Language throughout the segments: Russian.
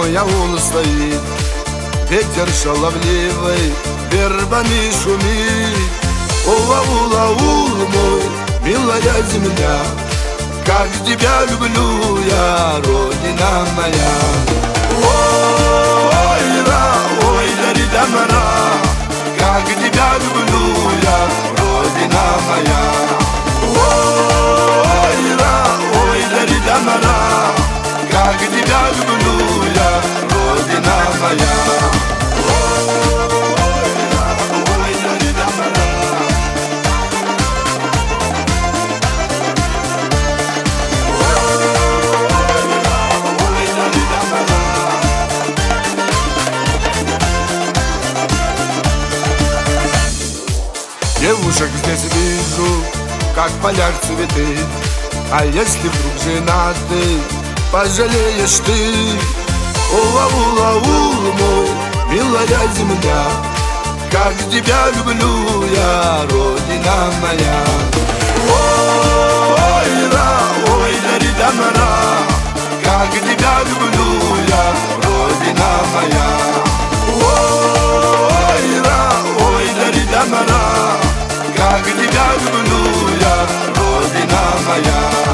мой аул стоит, ветер шаловливый вербами шумит. О, аул, аул мой, милая земля, как тебя люблю я, родина моя. Ой, ра, ой, даридамара, как тебя люблю я, родина моя. Ой, ра, ой, даридамара, как тебя люблю я, родина моя. Девушек здесь вижу, как в полях цветы, а если вдруг женаты, пожалеешь ты. О, аул, аул мой, милая земля, как тебя люблю я, родина моя. Ой, ра, ой, даридамара, как тебя люблю я, родина моя. Ой, ра, ой, даридамара, как тебя люблю я, родина моя.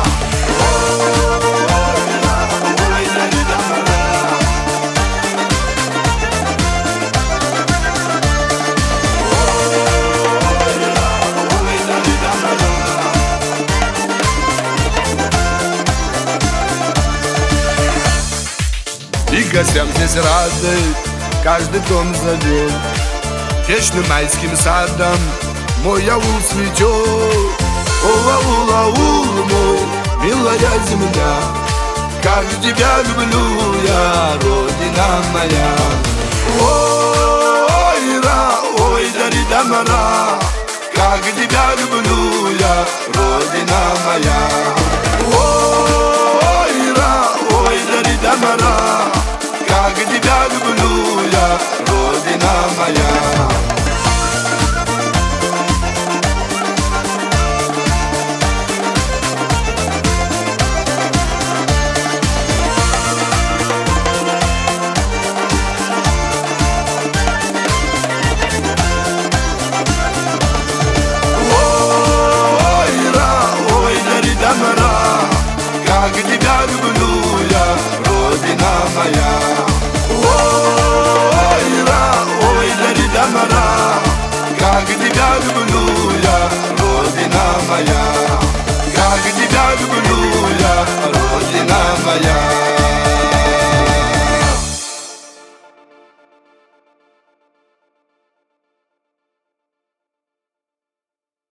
И гостям здесь рады, каждый дом зовет вечным майским садом, мой аул цветет. О, аул, аул мой, милая земля, как тебя люблю я, родина моя. Ой, ра, ой, даридамара, как тебя люблю я, родина моя. Ой, ра, ой, даридамара, как тебя люблю я, родина моя. Как тебя люблю я, родина моя. Ой, ра, ой, даридамара, как тебя люблю я, родина моя. Как тебя люблю